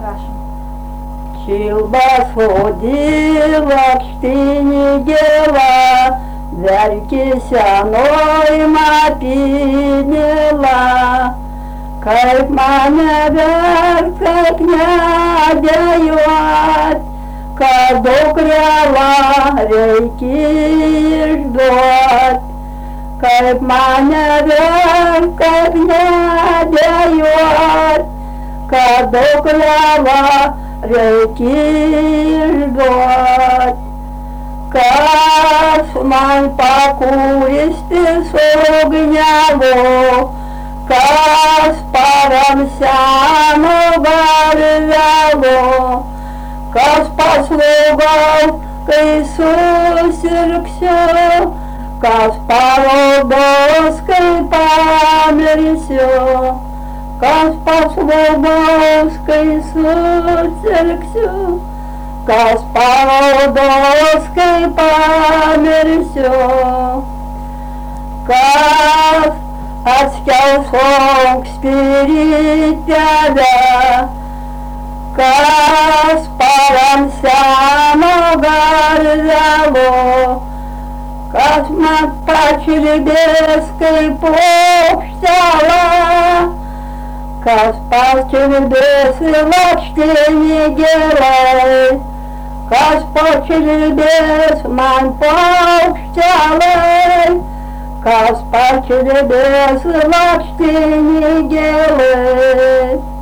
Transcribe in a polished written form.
Prašom. Kilbasodila kštinigėla, verki senoj mapinėla, kaip mane verk, kaip nedėjot, kad dukrelą reikia išduot. Kaip mane verk, kaip nedėjot, kad dukrelą reikia išduot. Kas man pakūristi sugniavo, kas paramseno garvelo, kas paslaugau, kai susirgsiu, kas parodos, kai pamirsiu, kas paslaugos, kai susirgsiu, kas parodos, kai pamirsiu, kas atskels aukspiritelę, kas paramseno garvelo, kas man pačiulbės kaip paukštelė, kas pačiulbės lakštinigėlai, kas pačiulbės man paukštelė, kas pačiulbės lakštinigėlai.